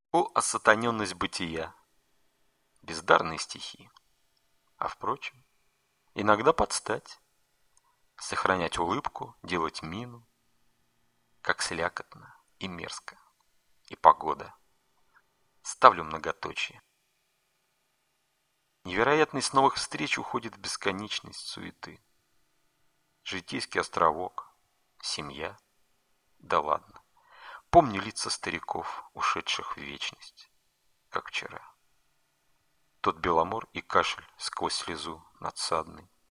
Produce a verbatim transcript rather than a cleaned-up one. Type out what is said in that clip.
О, осатаненность бытия! Бездарные стихи. А впрочем, иногда подстать. Сохранять улыбку, делать мину. Как слякотно и мерзко. И погода. Ставлю многоточие. Невероятность новых встреч уходит в бесконечность суеты. Житейский островок, семья. Да ладно. Помню лица стариков, ушедших в вечность, как вчера. Тот беломор и кашель сквозь слезу надсадный.